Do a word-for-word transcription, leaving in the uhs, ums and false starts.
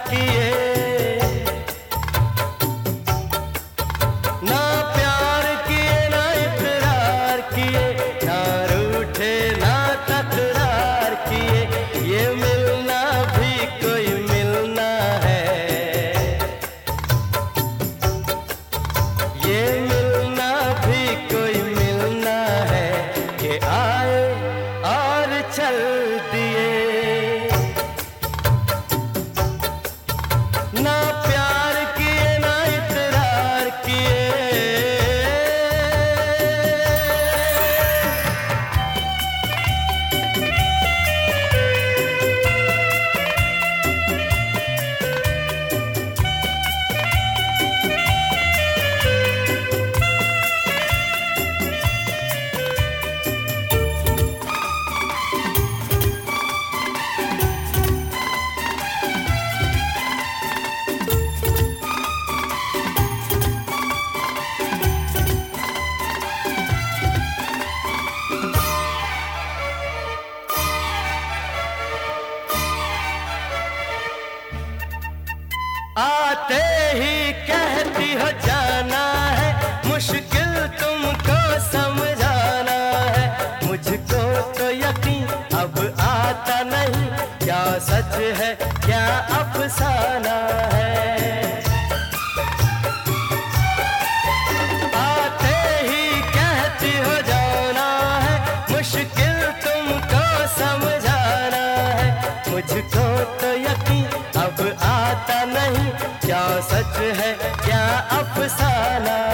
किए, ना प्यार किए ना इकरार किए, ना रूठे ना तकरार किए। ये मिलना भी कोई मिलना है, ये मिलना भी कोई मिलना है कि आए और चल दिए। ना प्यार किए ना इकरार किए, आते ही कहती हो जाना है, मुश्किल तुमको समझाना है। मुझको तो यकीन अब आता नहीं, क्या सच है क्या अफसाना है। आते ही कहती हो जाना है, मुश्किल तुमको समझाना है। मुझको तो यकीन अब आता नहीं, क्या सच है क्या अफसाना